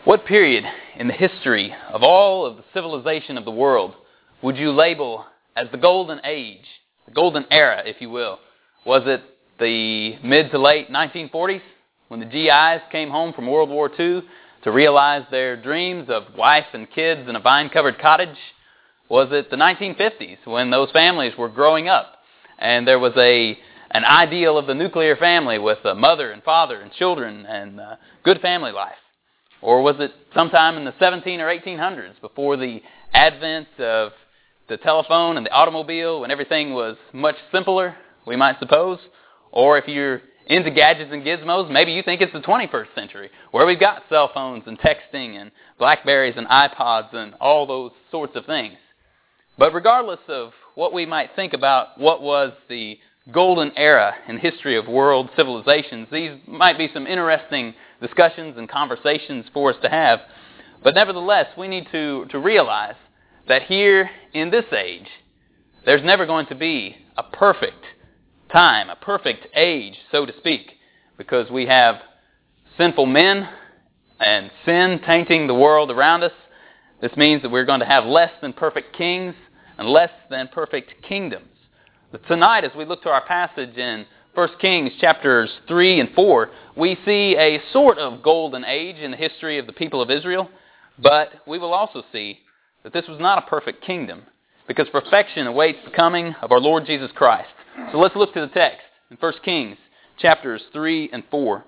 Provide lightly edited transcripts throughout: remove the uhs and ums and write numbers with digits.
What period in the history of all of the civilization of the world would you label as the golden age, the golden era, if you will? Was it the mid to late 1940s when the GIs came home from World War II to realize their dreams of wife and kids in a vine-covered cottage? Was it the 1950s when those families were growing up and there was an ideal of the nuclear family with a mother and father and children and good family life? Or was it sometime in the 17 or 1800s before the advent of the telephone and the automobile when everything was much simpler, we might suppose? Or if you're into gadgets and gizmos, maybe you think it's the 21st century where we've got cell phones and texting and Blackberries and iPods and all those sorts of things. But regardless of what we might think about what was the golden era in the history of world civilizations, these might be some interesting discussions and conversations for us to have. But nevertheless, we need to realize that here in this age, there's never going to be a perfect time, a perfect age, so to speak, because we have sinful men and sin tainting the world around us. This means that we're going to have less than perfect kings and less than perfect kingdoms. But tonight, as we look to our passage in 1 Kings chapters 3 and 4, we see a sort of golden age in the history of the people of Israel, but we will also see that this was not a perfect kingdom, because perfection awaits the coming of our Lord Jesus Christ. So let's look to the text in 1 Kings chapters 3 and 4.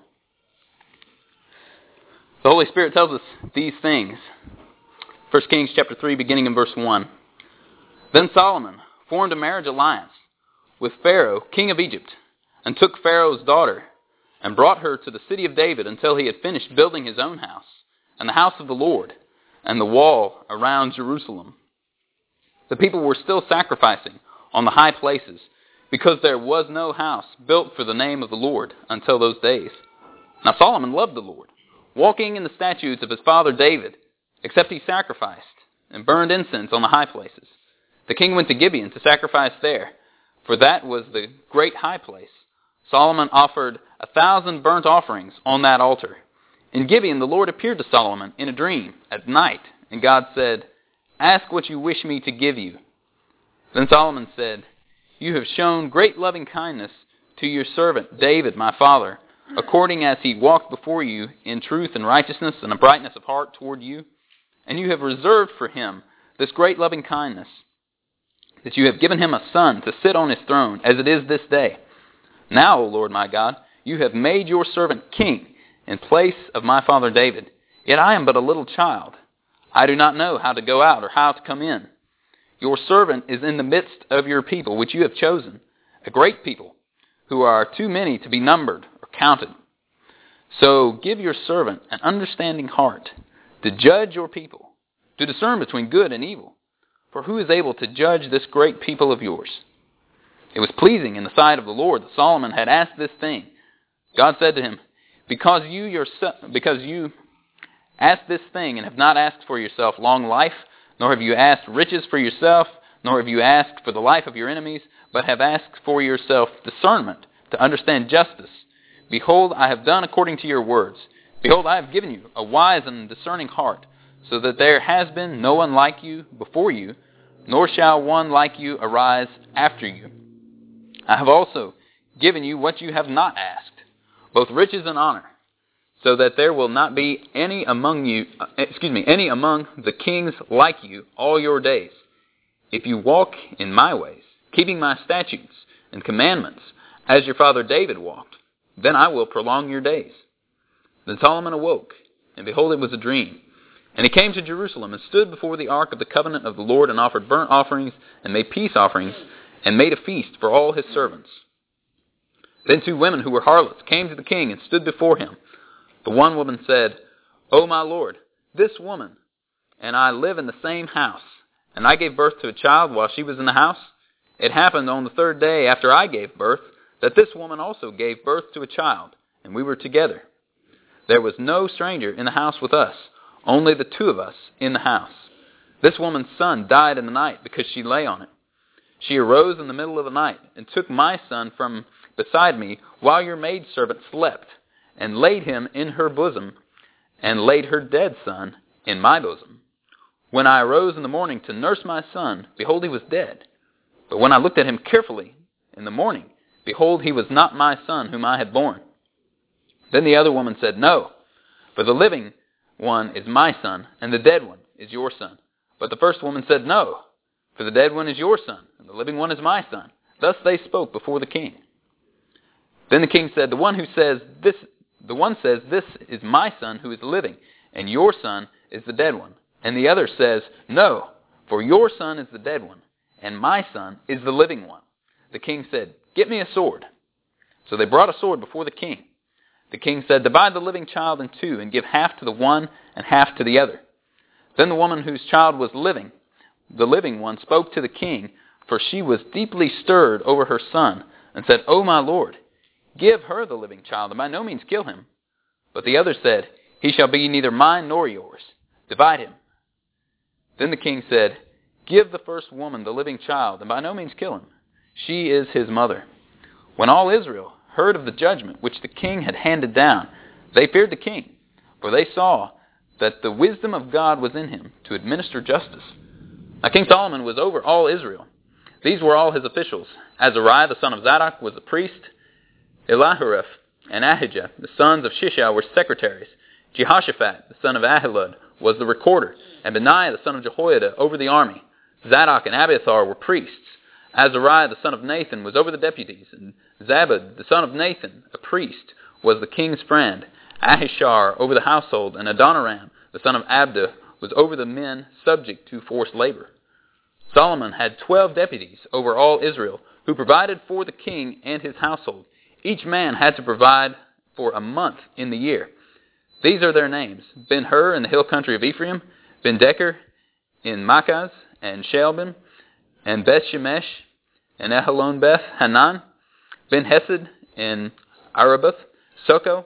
The Holy Spirit tells us these things. 1 Kings chapter 3, beginning in verse 1. Then Solomon formed a marriage alliance with Pharaoh, king of Egypt, and took Pharaoh's daughter, and brought her to the city of David until he had finished building his own house, and the house of the Lord, and the wall around Jerusalem. The people were still sacrificing on the high places, because there was no house built for the name of the Lord until those days. Now Solomon loved the Lord, walking in the statutes of his father David, except he sacrificed and burned incense on the high places. The king went to Gibeon to sacrifice there, for that was the great high place. Solomon offered 1,000 burnt offerings on that altar. In Gibeon the Lord appeared to Solomon in a dream at night, and God said, "Ask what you wish me to give you." Then Solomon said, "You have shown great loving kindness to your servant David my father, according as he walked before you in truth and righteousness and a brightness of heart toward you. And you have reserved for him this great loving kindness, that you have given him a son to sit on his throne, as it is this day. Now, O Lord my God, you have made your servant king in place of my father David. Yet I am but a little child. I do not know how to go out or how to come in. Your servant is in the midst of your people, which you have chosen, a great people, who are too many to be numbered or counted. So give your servant an understanding heart to judge your people, to discern between good and evil. For who is able to judge this great people of yours?" It was pleasing in the sight of the Lord that Solomon had asked this thing. God said to him, because you asked this thing and have not asked for yourself long life, nor have you asked riches for yourself, nor have you asked for the life of your enemies, but have asked for yourself discernment to understand justice. Behold, I have done according to your words. Behold, I have given you a wise and discerning heart, so that there has been no one like you before you, nor shall one like you arise after you. I have also given you what you have not asked, both riches and honor, so that there will not be any among the kings like you all your days. If you walk in my ways, keeping my statutes and commandments, as your father David walked, then I will prolong your days. Then Solomon awoke, and behold, it was a dream. And he came to Jerusalem and stood before the ark of the covenant of the Lord and offered burnt offerings and made peace offerings and made a feast for all his servants. Then 2 women who were harlots came to the king and stood before him. The one woman said, "O my lord, this woman and I live in the same house, and I gave birth to a child while she was in the house. It happened on the 3rd day after I gave birth that this woman also gave birth to a child, and we were together. There was no stranger in the house with us, only the 2 of us in the house. This woman's son died in the night because she lay on it. She arose in the middle of the night and took my son from beside me while your maidservant slept and laid him in her bosom and laid her dead son in my bosom. When I arose in the morning to nurse my son, behold, he was dead. But when I looked at him carefully in the morning, behold, he was not my son whom I had born. Then the other woman said, No, for the living one is my son, and the dead one is your son. But the first woman said, No, for the dead one is your son, and the living one is my son. Thus they spoke before the king. Then the king said, The one says, This is my son who is living, and your son is the dead one. And the other says, No, for your son is the dead one, and my son is the living one. The king said, Get me a sword. So they brought a sword before the king. The king said, Divide the living child in two, and give half to the one and half to the other. Then the woman whose child was living, the living one, spoke to the king, for she was deeply stirred over her son, and said, O my lord, give her the living child, and by no means kill him. But the other said, He shall be neither mine nor yours. Divide him. Then the king said, Give the first woman the living child, and by no means kill him. She is his mother. When all Israel heard of the judgment which the king had handed down, they feared the king, for they saw that the wisdom of God was in him to administer justice. Now King Solomon was over all Israel. These were all his officials. Azariah the son of Zadok was the priest. Elihoreph and Ahijah, the sons of Shishai, were secretaries. Jehoshaphat, the son of Ahilud, was the recorder, and Benaiah, the son of Jehoiada, over the army. Zadok and Abiathar were priests. Azariah, the son of Nathan, was over the deputies, and Zabud, the son of Nathan, a priest, was the king's friend. Ahishar over the household, and Adoniram, the son of Abda, was over the men subject to forced labor. Solomon had 12 deputies over all Israel, who provided for the king and his household. Each man had to provide for a month in the year. These are their names: Ben-Hur in the hill country of Ephraim, Ben-Deker in Makaz and Shalbim, and Beth-Shemesh and Ahalon-Beth Hanan. Ben-Hesed in Araboth, Soko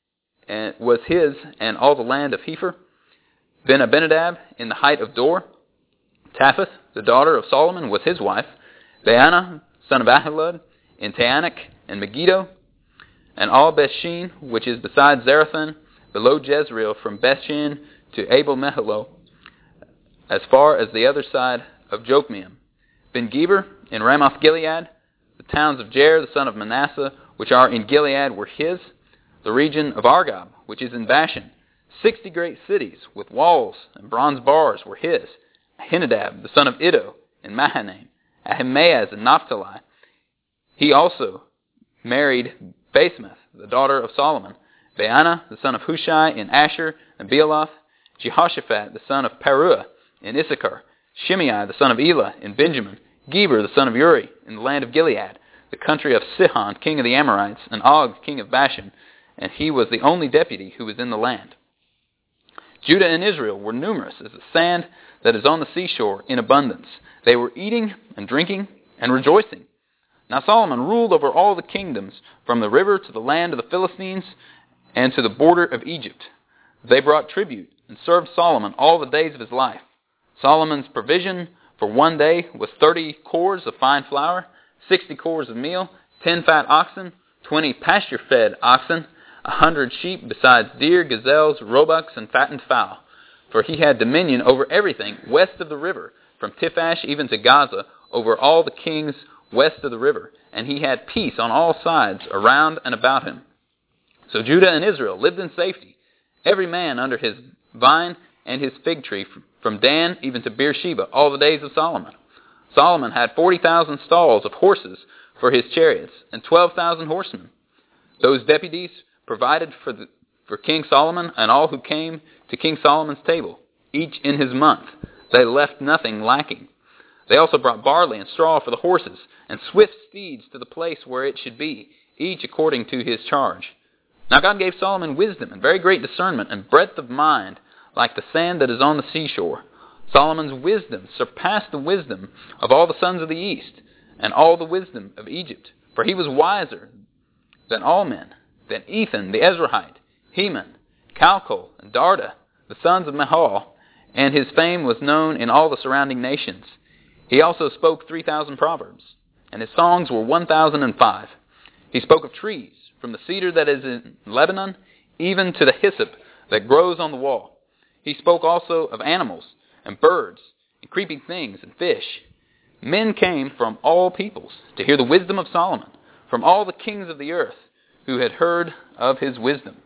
and was his, and all the land of Hepher. Ben-Abinadab in the height of Dor. Tapheth, the daughter of Solomon, was his wife. Baana, son of Ahilud, in Taanach and Megiddo. And all Bethshean, which is beside Zarethan, below Jezreel, from Bethshean to Abel-Meholah, as far as the other side of Jokmeam. Ben-Geber in Ramoth-Gilead. The towns of Jair, the son of Manasseh, which are in Gilead, were his. The region of Argob, which is in Bashan. 60 great cities with walls and bronze bars were his. Ahinadab, the son of Iddo, in Mahanaim. Ahimaaz in Naphtali. He also married Basemath, the daughter of Solomon. Baana, the son of Hushai, in Asher and Bealoth. Jehoshaphat, the son of Paruah, in Issachar. Shimei, the son of Elah, in Benjamin. Geber, the son of Uri, in the land of Gilead, the country of Sihon, king of the Amorites, and Og, king of Bashan, and he was the only deputy who was in the land. Judah and Israel were numerous as the sand that is on the seashore in abundance. They were eating and drinking and rejoicing. Now Solomon ruled over all the kingdoms, from the river to the land of the Philistines and to the border of Egypt. They brought tribute and served Solomon all the days of his life. Solomon's provision for one day was 30 cores of fine flour, 60 cores of meal, 10 fat oxen, 20 pasture-fed oxen, 100 sheep, besides deer, gazelles, roebucks, and fattened fowl. For he had dominion over everything west of the river, from Tiphash even to Gaza, over all the kings west of the river. And he had peace on all sides around and about him. So Judah and Israel lived in safety, every man under his vine and his fig tree, from Dan even to Beersheba, all the days of Solomon. Solomon had 40,000 stalls of horses for his chariots, and 12,000 horsemen. Those deputies provided for King Solomon and all who came to King Solomon's table, each in his month. They left nothing lacking. They also brought barley and straw for the horses, and swift steeds to the place where it should be, each according to his charge. Now God gave Solomon wisdom and very great discernment and breadth of mind, like the sand that is on the seashore. Solomon's wisdom surpassed the wisdom of all the sons of the east, and all the wisdom of Egypt. For he was wiser than all men, than Ethan the Ezrahite, Heman, Calcol, and Darda, the sons of Mahal, and his fame was known in all the surrounding nations. He also spoke 3,000 proverbs, and his songs were 1,005. He spoke of trees, from the cedar that is in Lebanon, even to the hyssop that grows on the wall. He spoke also of animals and birds and creeping things and fish. Men came from all peoples to hear the wisdom of Solomon, from all the kings of the earth who had heard of his wisdom.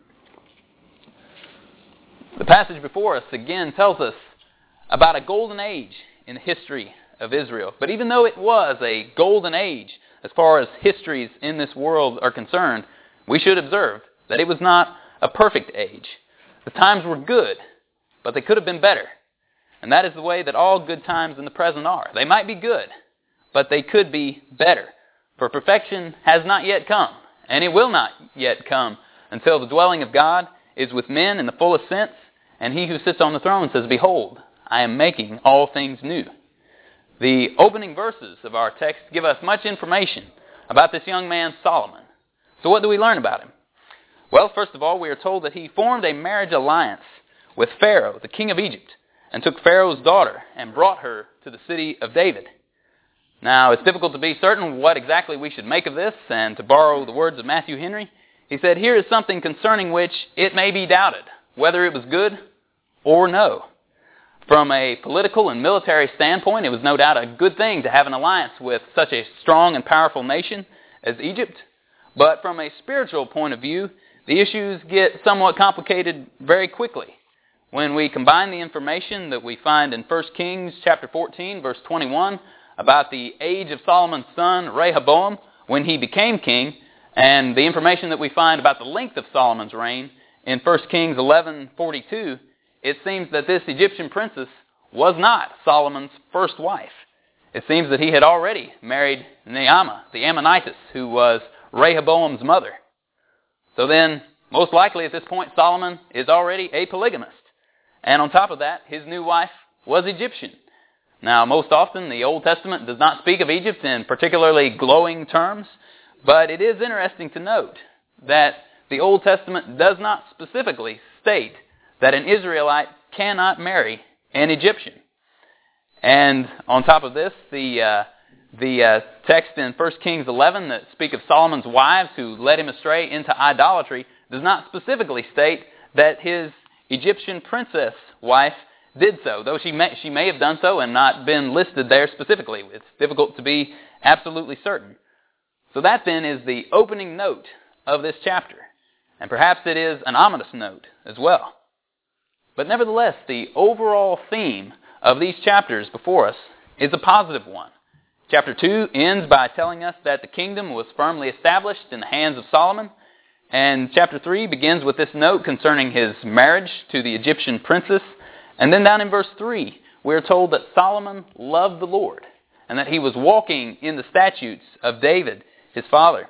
The passage before us again tells us about a golden age in the history of Israel. But even though it was a golden age as far as histories in this world are concerned, we should observe that it was not a perfect age. The times were good, but they could have been better. And that is the way that all good times in the present are. They might be good, but they could be better. For perfection has not yet come, and it will not yet come until the dwelling of God is with men in the fullest sense, and he who sits on the throne says, "Behold, I am making all things new." The opening verses of our text give us much information about this young man Solomon. So what do we learn about him? Well, first of all, we are told that he formed a marriage alliance with Pharaoh, the king of Egypt, and took Pharaoh's daughter and brought her to the city of David. Now, it's difficult to be certain what exactly we should make of this, and to borrow the words of Matthew Henry, he said, "Here is something concerning which it may be doubted, whether it was good or no." From a political and military standpoint, it was no doubt a good thing to have an alliance with such a strong and powerful nation as Egypt. But from a spiritual point of view, the issues get somewhat complicated very quickly. When we combine the information that we find in 1 Kings chapter 14, verse 21, about the age of Solomon's son, Rehoboam, when he became king, and the information that we find about the length of Solomon's reign in 1 Kings 11:42, it seems that this Egyptian princess was not Solomon's first wife. It seems that he had already married Naamah, the Ammonitess, who was Rehoboam's mother. So then, most likely at this point, Solomon is already a polygamist. And on top of that, his new wife was Egyptian. Now, most often, the Old Testament does not speak of Egypt in particularly glowing terms, but it is interesting to note that the Old Testament does not specifically state that an Israelite cannot marry an Egyptian. And on top of this, the text in 1 Kings 11 that speak of Solomon's wives who led him astray into idolatry does not specifically state that his Egyptian princess wife did so, though she may have done so and not been listed there specifically. It's difficult to be absolutely certain. So that then is the opening note of this chapter. And perhaps it is an ominous note as well. But nevertheless, the overall theme of these chapters before us is a positive one. Chapter 2 ends by telling us that the kingdom was firmly established in the hands of Solomon. And chapter 3 begins with this note concerning his marriage to the Egyptian princess. And then down in verse 3, we are told that Solomon loved the Lord and that he was walking in the statutes of David, his father.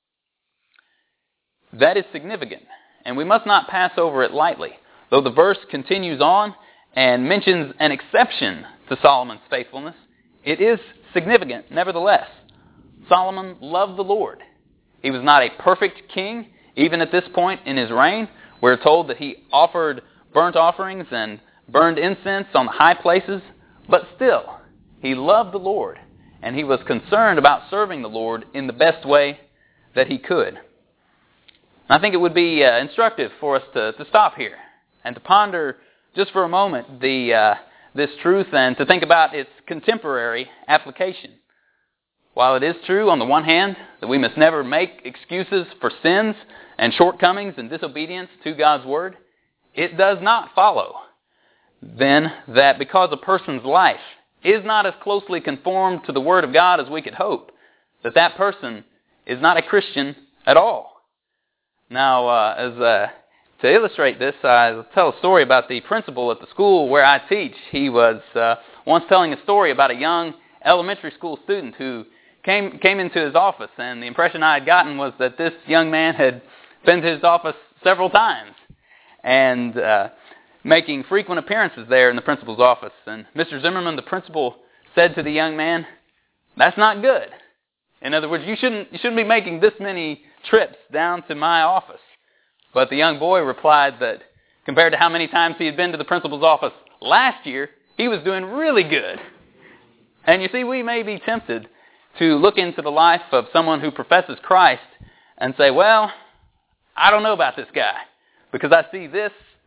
That is significant, and we must not pass over it lightly. Though the verse continues on and mentions an exception to Solomon's faithfulness, it is significant nevertheless. Solomon loved the Lord. He was not a perfect king. Even at this point in his reign, we're told that he offered burnt offerings and burned incense on the high places, but still, he loved the Lord, and he was concerned about serving the Lord in the best way that he could. I think it would be instructive for us to stop here and to ponder just for a moment this truth and to think about its contemporary application. While it is true, on the one hand, that we must never make excuses for sins and shortcomings and disobedience to God's Word, it does not follow, then, that because a person's life is not as closely conformed to the Word of God as we could hope, that person is not a Christian at all. Now, to illustrate this, I'll tell a story about the principal at the school where I teach. He was once telling a story about a young elementary school student who came into his office, and the impression I had gotten was that this young man had been to his office several times and making frequent appearances there in the principal's office. And Mr. Zimmerman, the principal, said to the young man, "That's not good. In other words, you shouldn't be making this many trips down to my office." But the young boy replied that compared to how many times he had been to the principal's office last year, he was doing really good. And you see, we may be tempted to look into the life of someone who professes Christ and say, well, I don't know about this guy because I see this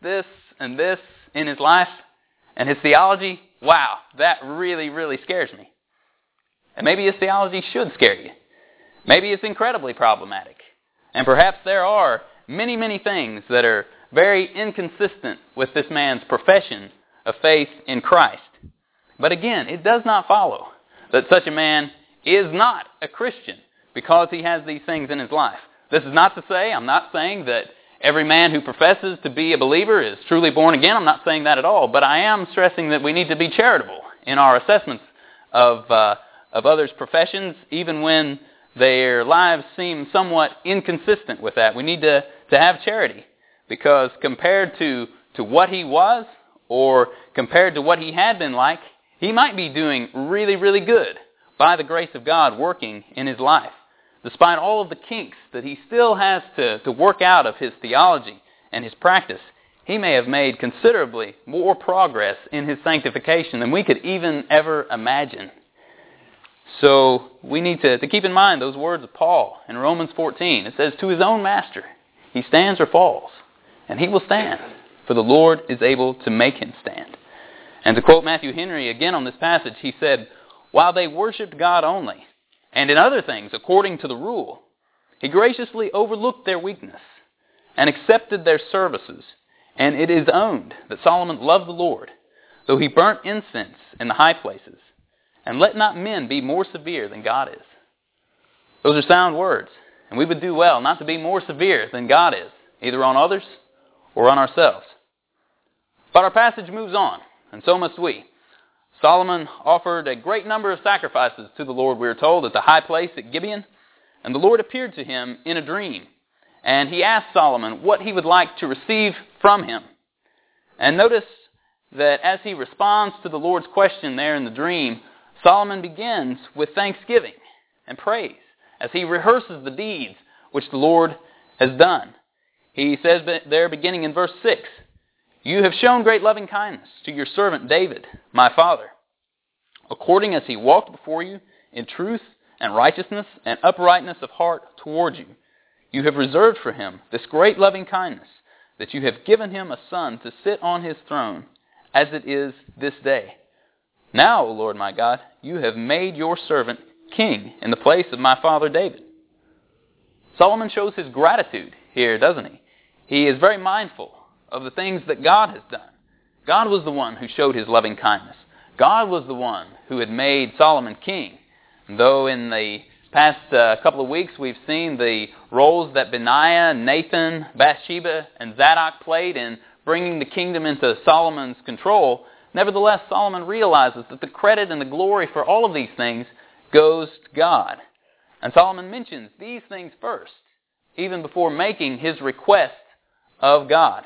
this and this in his life, and his theology, wow, that really, really scares me. And maybe his theology should scare you. Maybe it's incredibly problematic. And perhaps there are many, many things that are very inconsistent with this man's profession of faith in Christ. But again, it does not follow that such a man is not a Christian because he has these things in his life. This is not to say, I'm not saying that every man who professes to be a believer is truly born again. I'm not saying that at all. But I am stressing that we need to be charitable in our assessments of others' professions, even when their lives seem somewhat inconsistent with that. We need to have charity, because compared to what he was, or compared to what he had been like, he might be doing really, really good by the grace of God working in his life. Despite all of the kinks that he still has to work out of his theology and his practice, he may have made considerably more progress in his sanctification than we could even ever imagine. So we need to keep in mind those words of Paul in Romans 14. It says, to his own master he stands or falls, and he will stand, for the Lord is able to make him stand. And to quote Matthew Henry again on this passage, he said, while they worshipped God only, and in other things according to the rule, he graciously overlooked their weakness and accepted their services. And it is owned that Solomon loved the Lord, though he burnt incense in the high places. And let not men be more severe than God is. Those are sound words, and we would do well not to be more severe than God is, either on others or on ourselves. But our passage moves on, and so must we. Solomon offered a great number of sacrifices to the Lord, we are told, at the high place at Gibeon. And the Lord appeared to him in a dream. And he asked Solomon what he would like to receive from him. And notice that as he responds to the Lord's question there in the dream, Solomon begins with thanksgiving and praise as he rehearses the deeds which the Lord has done. He says there, beginning in verse 6, you have shown great loving kindness to your servant David, my father, according as he walked before you in truth and righteousness and uprightness of heart toward you. You have reserved for him this great loving kindness, that you have given him a son to sit on his throne, as it is this day. Now, O Lord my God, you have made your servant king in the place of my father David. Solomon shows his gratitude here, doesn't he? He is very mindful of the things that God has done. God was the one who showed his loving kindness. God was the one who had made Solomon king. And though in the past couple of weeks we've seen the roles that Benaiah, Nathan, Bathsheba, and Zadok played in bringing the kingdom into Solomon's control, nevertheless Solomon realizes that the credit and the glory for all of these things goes to God. And Solomon mentions these things first, even before making his request of God.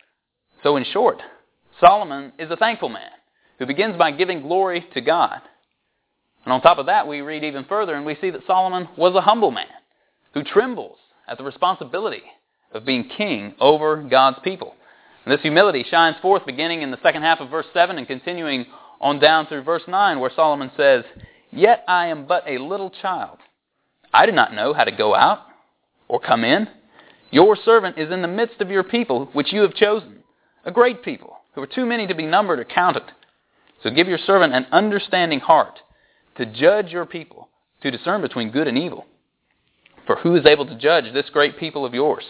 So in short, Solomon is a thankful man who begins by giving glory to God. And on top of that, we read even further and we see that Solomon was a humble man who trembles at the responsibility of being king over God's people. And this humility shines forth beginning in the second half of verse 7 and continuing on down through verse 9, where Solomon says, yet I am but a little child. I do not know how to go out or come in. Your servant is in the midst of your people, which you have chosen, a great people, who are too many to be numbered or counted. So give your servant an understanding heart to judge your people, to discern between good and evil. For who is able to judge this great people of yours?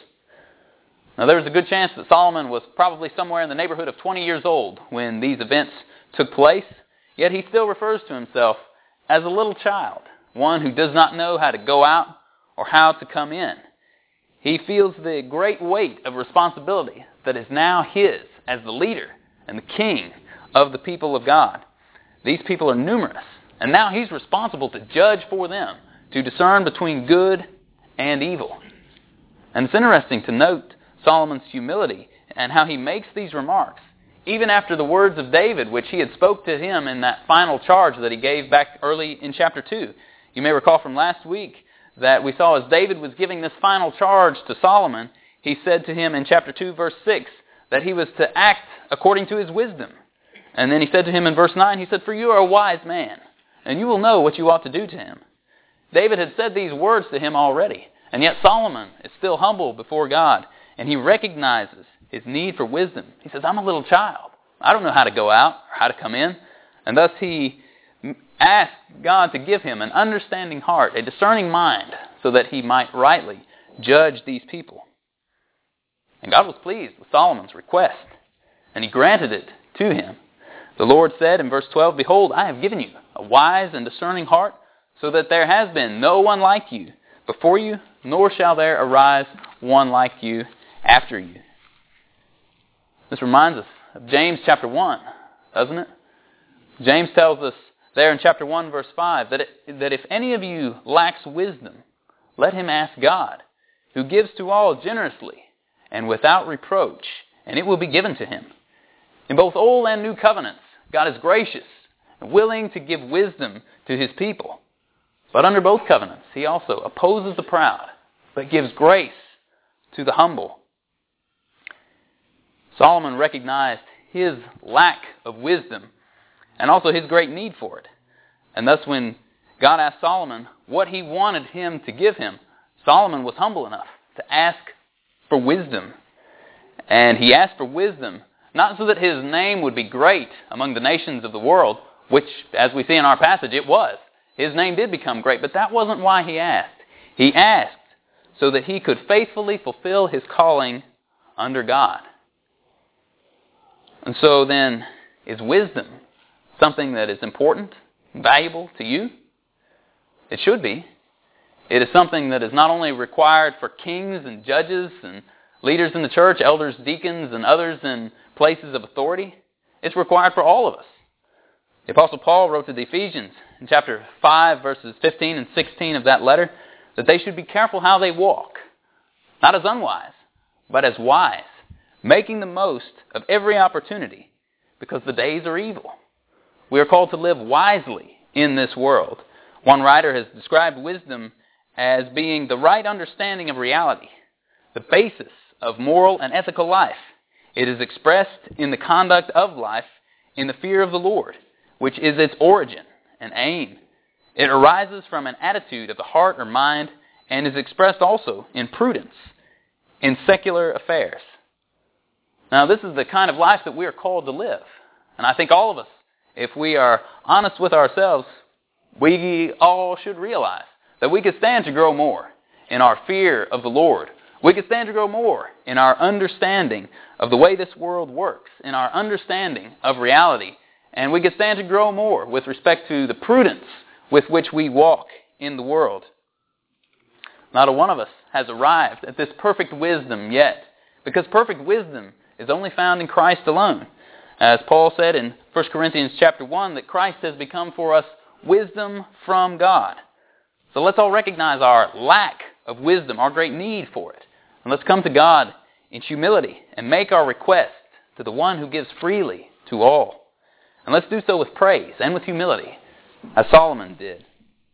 Now there was a good chance that Solomon was probably somewhere in the neighborhood of 20 years old when these events took place, yet he still refers to himself as a little child, one who does not know how to go out or how to come in. He feels the great weight of responsibility that is now his as the leader and the king of the people of God. These people are numerous, and now he's responsible to judge for them, to discern between good and evil. And it's interesting to note Solomon's humility and how he makes these remarks, even after the words of David, which he had spoke to him in that final charge that he gave back early in chapter 2. You may recall from last week that we saw as David was giving this final charge to Solomon, he said to him in chapter 2, verse 6, that he was to act according to his wisdom. And then he said to him in verse 9, he said, for you are a wise man, and you will know what you ought to do to him. David had said these words to him already, and yet Solomon is still humble before God, and he recognizes his need for wisdom. He says, I'm a little child. I don't know how to go out or how to come in. And thus he asked God to give him an understanding heart, a discerning mind, so that he might rightly judge these people. And God was pleased with Solomon's request, and he granted it to him. The Lord said in verse 12, Behold, I have given you a wise and discerning heart, so that there has been no one like you before you, nor shall there arise one like you after you. This reminds us of James chapter 1, doesn't it? James tells us there in chapter 1, verse 5, that if any of you lacks wisdom, let him ask God, who gives to all generously and without reproach, and it will be given to him. In both Old and New Covenants, God is gracious and willing to give wisdom to his people. But under both covenants, he also opposes the proud, but gives grace to the humble. Solomon recognized his lack of wisdom and also his great need for it. And thus when God asked Solomon what he wanted him to give him, Solomon was humble enough to ask for wisdom. And he asked for wisdom not so that his name would be great among the nations of the world, which, as we see in our passage, it was. His name did become great, but that wasn't why he asked. He asked so that he could faithfully fulfill his calling under God. And so then, is wisdom something that is important, valuable to you? It should be. It is something that is not only required for kings and judges and leaders in the church, elders, deacons, and others in places of authority. It's required for all of us. The Apostle Paul wrote to the Ephesians in chapter 5, verses 15 and 16 of that letter, that they should be careful how they walk, not as unwise, but as wise, making the most of every opportunity, because the days are evil. We are called to live wisely in this world. One writer has described wisdom as being the right understanding of reality, the basis of moral and ethical life. It is expressed in the conduct of life in the fear of the Lord, which is its origin and aim. It arises from an attitude of the heart or mind and is expressed also in prudence in secular affairs. Now, this is the kind of life that we are called to live. And I think all of us, if we are honest with ourselves, we all should realize that we could stand to grow more in our fear of the Lord. We could stand to grow more in our understanding of the way this world works, in our understanding of reality. And we could stand to grow more with respect to the prudence with which we walk in the world. Not a one of us has arrived at this perfect wisdom yet, because perfect wisdom is only found in Christ alone. As Paul said in 1 Corinthians chapter 1, that Christ has become for us wisdom from God. So let's all recognize our lack of wisdom, our great need for it. And let's come to God in humility and make our request to the one who gives freely to all. And let's do so with praise and with humility, as Solomon did.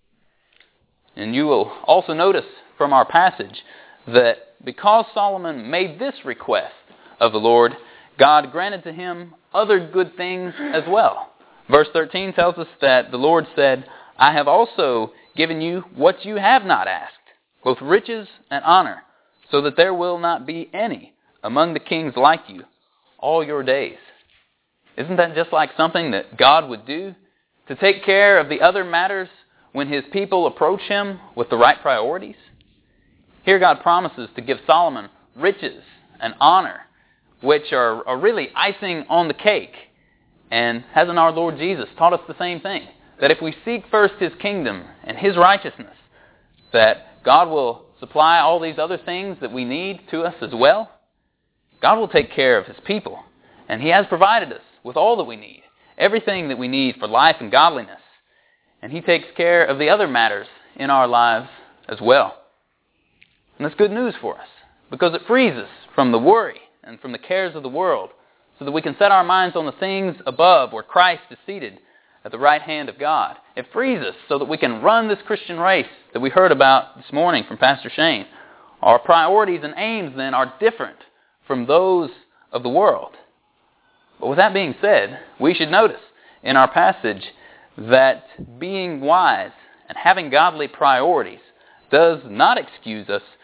And you will also notice from our passage that because Solomon made this request of the Lord, God granted to him other good things as well. Verse 13 tells us that the Lord said, I have also given you what you have not asked, both riches and honor, so that there will not be any among the kings like you all your days. Isn't that just like something that God would do to take care of the other matters when his people approach him with the right priorities? Here God promises to give Solomon riches and honor, which are really icing on the cake. And hasn't our Lord Jesus taught us the same thing? That if we seek first his kingdom and his righteousness, that God will supply all these other things that we need to us as well. God will take care of his people. And he has provided us with all that we need, everything that we need for life and godliness. And he takes care of the other matters in our lives as well. And that's good news for us, because it frees us from the worry and from the cares of the world, so that we can set our minds on the things above where Christ is seated at the right hand of God. It frees us so that we can run this Christian race that we heard about this morning from Pastor Shane. Our priorities and aims then are different from those of the world. But with that being said, we should notice in our passage that being wise and having godly priorities does not excuse us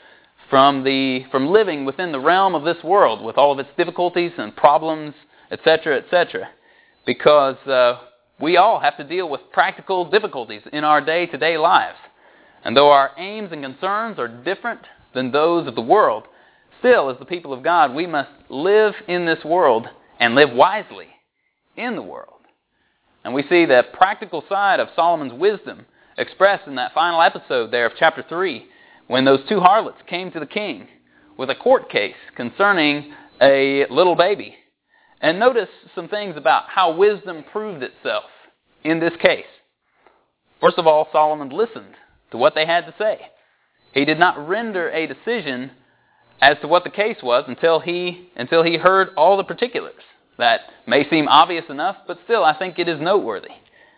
from living within the realm of this world with all of its difficulties and problems, etc., etc. Because we all have to deal with practical difficulties in our day-to-day lives. And though our aims and concerns are different than those of the world, still, as the people of God, we must live in this world and live wisely in the world. And we see the practical side of Solomon's wisdom expressed in that final episode there of chapter 3, when those two harlots came to the king with a court case concerning a little baby. And notice some things about how wisdom proved itself in this case. First of all, Solomon listened to what they had to say. He did not render a decision as to what the case was until he heard all the particulars. That may seem obvious enough, but still I think it is noteworthy.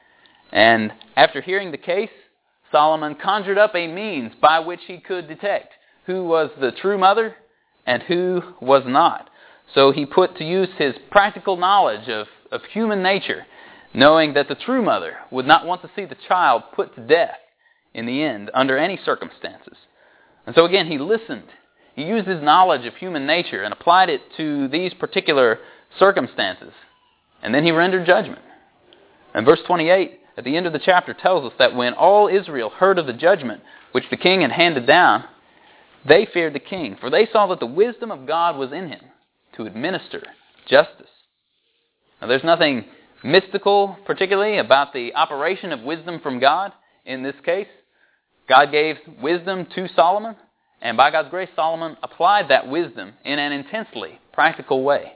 And after hearing the case, Solomon conjured up a means by which he could detect who was the true mother and who was not. So he put to use his practical knowledge of human nature, knowing that the true mother would not want to see the child put to death in the end under any circumstances. And so again, he listened. He used his knowledge of human nature and applied it to these particular circumstances. And then he rendered judgment. And verse 28 at the end of the chapter tells us that when all Israel heard of the judgment which the king had handed down, they feared the king, for they saw that the wisdom of God was in him to administer justice. Now there's nothing mystical particularly about the operation of wisdom from God in this case. God gave wisdom to Solomon, and by God's grace, Solomon applied that wisdom in an intensely practical way.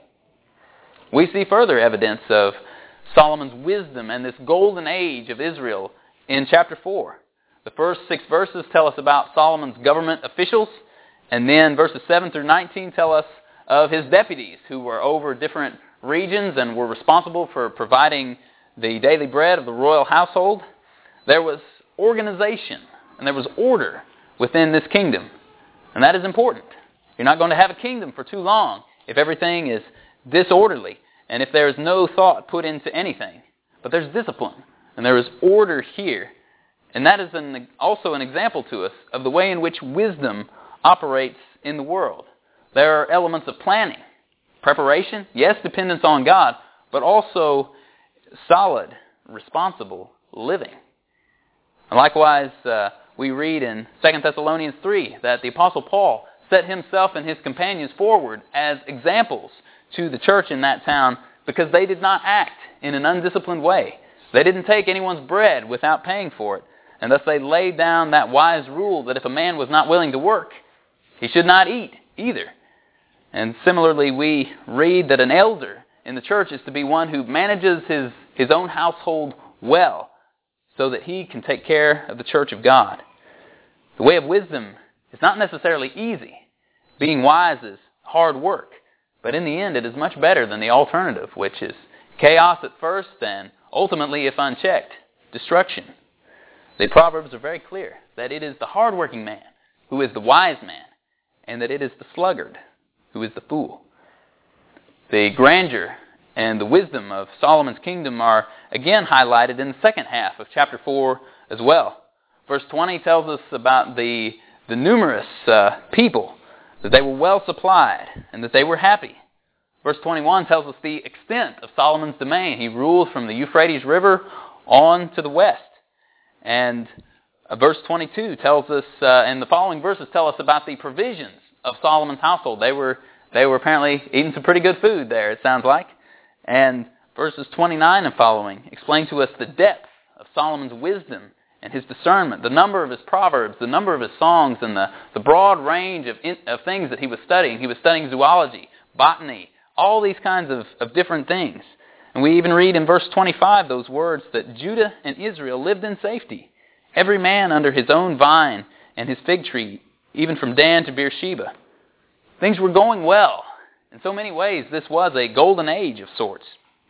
We see further evidence of Solomon's wisdom and this golden age of Israel in chapter 4. The first 6 verses tell us about Solomon's government officials, and then verses 7 through 19 tell us of his deputies who were over different regions and were responsible for providing the daily bread of the royal household. There was organization and there was order within this kingdom. And that is important. You're not going to have a kingdom for too long if everything is disorderly and if there is no thought put into anything. But there's discipline and there is order here. And that is also an example to us of the way in which wisdom operates in the world. There are elements of planning, preparation, yes, dependence on God, but also solid, responsible living. And likewise, we read in 2 Thessalonians 3 that the Apostle Paul set himself and his companions forward as examples to the church in that town because they did not act in an undisciplined way. They didn't take anyone's bread without paying for it. And thus they laid down that wise rule that if a man was not willing to work, he should not eat either. And similarly, we read that an elder in the church is to be one who manages his own household well so that he can take care of the church of God. The way of wisdom is not necessarily easy. Being wise is hard work. But in the end, it is much better than the alternative, which is chaos at first and ultimately, if unchecked, destruction. The Proverbs are very clear that it is the hardworking man who is the wise man, and that it is the sluggard who is the fool. The grandeur and the wisdom of Solomon's kingdom are again highlighted in the second half of chapter 4 as well. Verse 20 tells us about the numerous people, that they were well supplied and that they were happy. Verse 21 tells us the extent of Solomon's domain. He ruled from the Euphrates River on to the west. And verse 22 tells us, and the following verses tell us about the provisions of Solomon's household. They were apparently eating some pretty good food there, it sounds like. And verses 29 and following explain to us the depth of Solomon's wisdom and his discernment, the number of his proverbs, the number of his songs, and the broad range of things that he was studying. He was studying zoology, botany, all these kinds of different things. And we even read in verse 25 those words that Judah and Israel lived in safety, every man under his own vine and his fig tree, even from Dan to Beersheba. Things were going well. In so many ways, this was a golden age of sorts.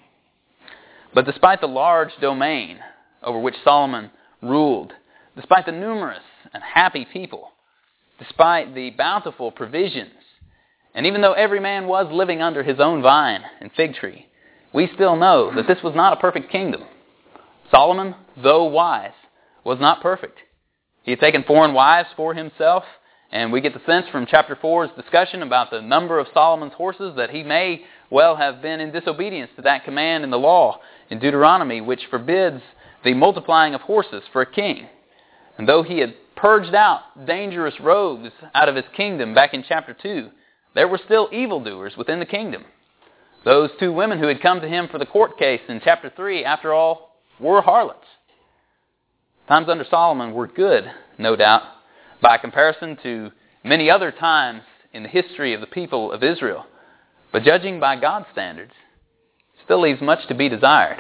But despite the large domain over which Solomon ruled, despite the numerous and happy people, despite the bountiful provisions, and even though every man was living under his own vine and fig tree, we still know that this was not a perfect kingdom. Solomon, though wise, was not perfect. He had taken foreign wives for himself, And we get the sense from chapter 4's discussion about the number of Solomon's horses that he may well have been in disobedience to that command in the law in Deuteronomy, which forbids the multiplying of horses for a king. And though he had purged out dangerous rogues out of his kingdom back in chapter 2, there were still evildoers within the kingdom. Those 2 women who had come to him for the court case in chapter 3, after all, were harlots. Times under Solomon were good, no doubt, by comparison to many other times in the history of the people of Israel. But judging by God's standards, it still leaves much to be desired.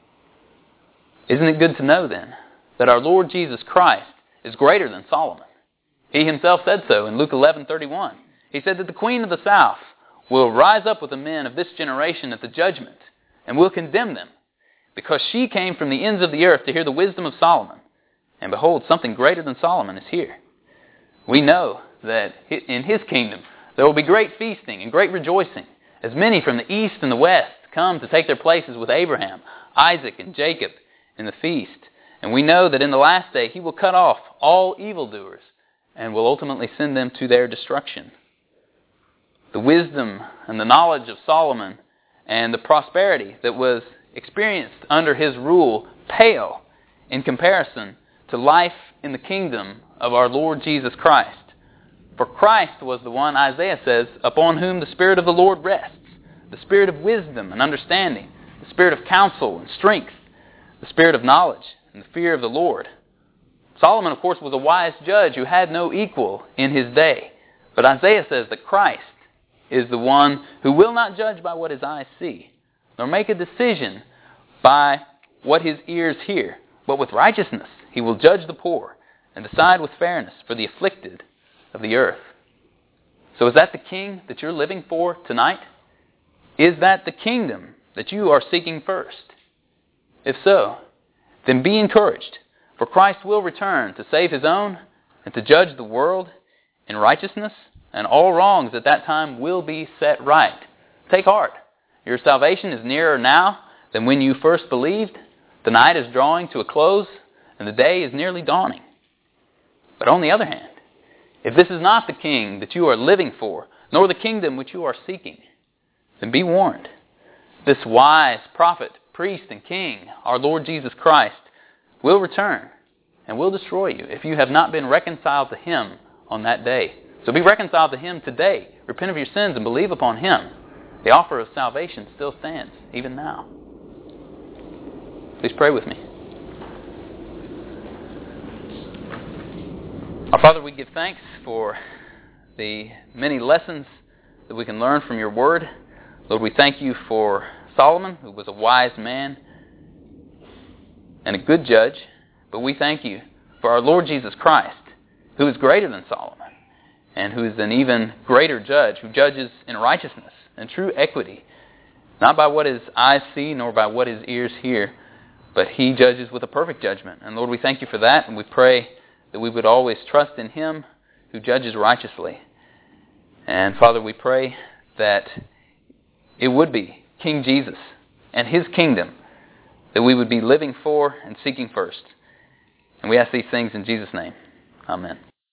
Isn't it good to know then that our Lord Jesus Christ is greater than Solomon? He himself said so in Luke 11:31. He said that the queen of the south will rise up with the men of this generation at the judgment and will condemn them, because she came from the ends of the earth to hear the wisdom of Solomon. And behold, something greater than Solomon is here. We know that in his kingdom there will be great feasting and great rejoicing, as many from the east and the west come to take their places with Abraham, Isaac, and Jacob in the feast. And we know that in the last day he will cut off all evildoers and will ultimately send them to their destruction. The wisdom and the knowledge of Solomon and the prosperity that was experienced under his rule pale in comparison to life in the kingdom of our Lord Jesus Christ. For Christ was the one, Isaiah says, upon whom the Spirit of the Lord rests, the Spirit of wisdom and understanding, the Spirit of counsel and strength, the Spirit of knowledge and the fear of the Lord. Solomon, of course, was a wise judge who had no equal in his day. But Isaiah says that Christ is the one who will not judge by what his eyes see, nor make a decision by what his ears hear, but with righteousness he will judge the poor and decide with fairness for the afflicted of the earth. So is that the king that you're living for tonight? Is that the kingdom that you are seeking first? If so, then be encouraged, for Christ will return to save his own and to judge the world in righteousness, and all wrongs at that time will be set right. Take heart. Your salvation is nearer now than when you first believed. The night is drawing to a close, and the day is nearly dawning. But on the other hand, if this is not the king that you are living for, nor the kingdom which you are seeking, then be warned. This wise prophet, priest, and king, our Lord Jesus Christ, will return and will destroy you if you have not been reconciled to him on that day. So be reconciled to him today. Repent of your sins and believe upon him. The offer of salvation still stands, even now. Please pray with me. Our Father, we give thanks for the many lessons that we can learn from your word. Lord, we thank you for Solomon, who was a wise man and a good judge. But we thank you for our Lord Jesus Christ, who is greater than Solomon, and who is an even greater judge, who judges in righteousness and true equity, not by what his eyes see, nor by what his ears hear, but he judges with a perfect judgment. And Lord, we thank you for that, and we pray that we would always trust in him who judges righteously. And Father, we pray that it would be King Jesus and his kingdom that we would be living for and seeking first. And we ask these things in Jesus' name. Amen.